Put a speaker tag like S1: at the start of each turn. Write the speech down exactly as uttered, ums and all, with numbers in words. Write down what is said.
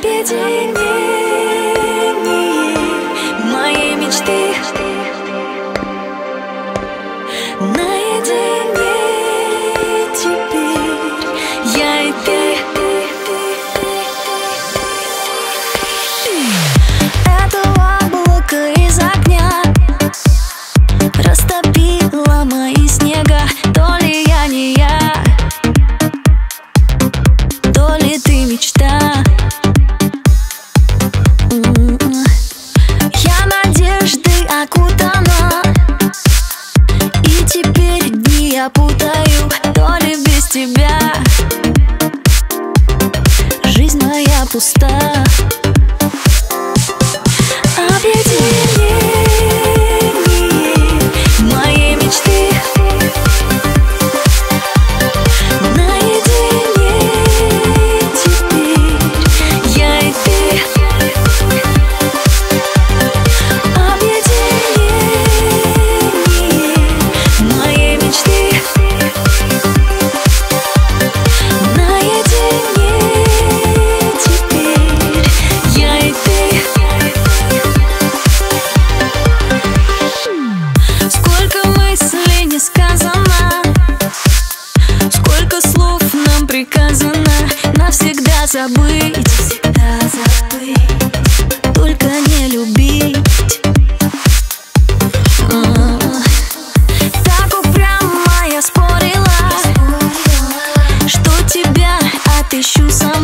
S1: Объединение моей мечты. Наедине теперь я и ты. Это облако из огня растопило мои снега. То ли я не я, то ли ты мечта. Я надеждой окутана, и теперь дни я путаю. То ли без тебя жизнь моя пуста. Объединение моей мечты. Наедине теперь я и ты. Объединение моей мечты. Наедине теперь я и ты. Сколько мыслей не сказано, сколько слов нам приказано навсегда забыть, всегда забыть, только не любить. А, так упрямо я спорила, что тебя отыщу сама.